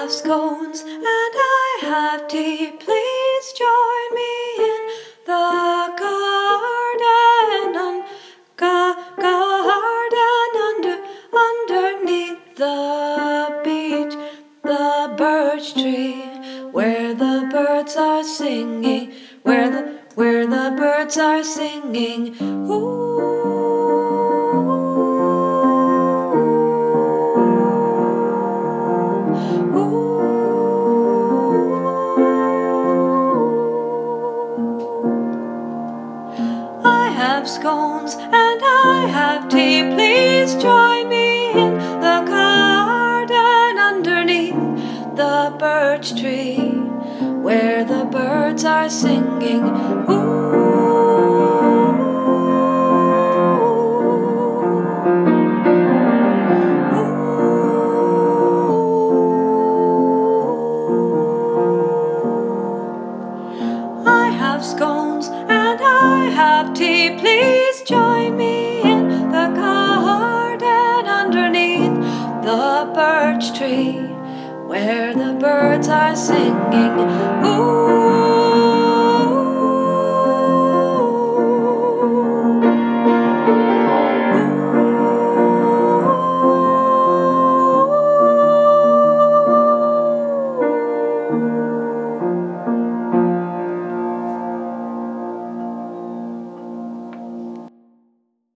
have scones and I have tea. Please join me in the garden, garden underneath the beech, the birch tree, where the birds are singing, where the birds are singing. Ooh. I have scones and I have tea. Please join me in the garden underneath the birch tree, where the birds are singing. I have scones and I have tea. Please join me in the garden underneath the birch tree, where the birds are singing. Ooh.